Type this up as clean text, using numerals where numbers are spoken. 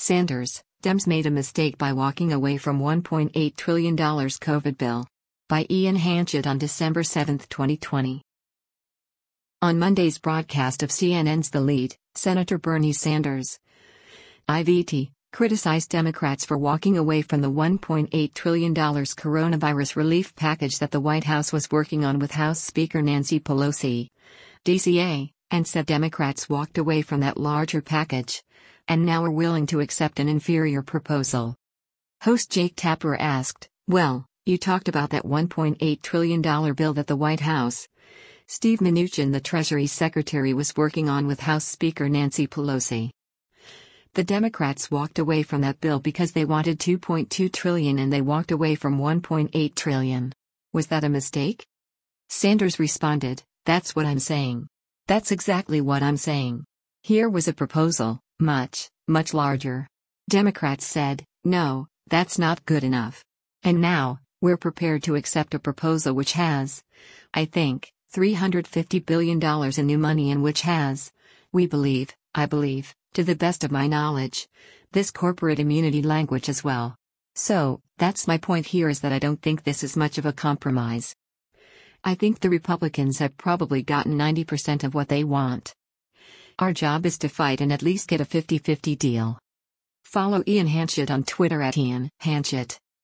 Sanders, Dems made a mistake by walking away from $1.8 trillion COVID bill. By Ian Hanchett on December 7, 2020. On Monday's broadcast of CNN's The Lead, Senator Bernie Sanders, IVT, criticized Democrats for walking away from the $1.8 trillion coronavirus relief package that the White House was working on with House Speaker Nancy Pelosi, DCA, and said Democrats walked away from that larger package and now are willing to accept an inferior proposal. Host Jake Tapper asked, "Well, you talked about that $1.8 trillion bill that the White House, Steve Mnuchin, the Treasury Secretary, was working on with House Speaker Nancy Pelosi. The Democrats walked away from that bill because they wanted $2.2 trillion and they walked away from $1.8 trillion. Was that a mistake?" Sanders responded, "That's what I'm saying. That's exactly what I'm saying. Here was a proposal, much, much larger. Democrats said, no, that's not good enough. And now, we're prepared to accept a proposal which has, I think, $350 billion in new money and which has, I believe, to the best of my knowledge, this corporate immunity language as well. So, that's my point here, is that I don't think this is much of a compromise. I think the Republicans have probably gotten 90% of what they want. Our job is to fight and at least get a 50-50 deal." Follow Ian Hanchett on Twitter @IanHanchett.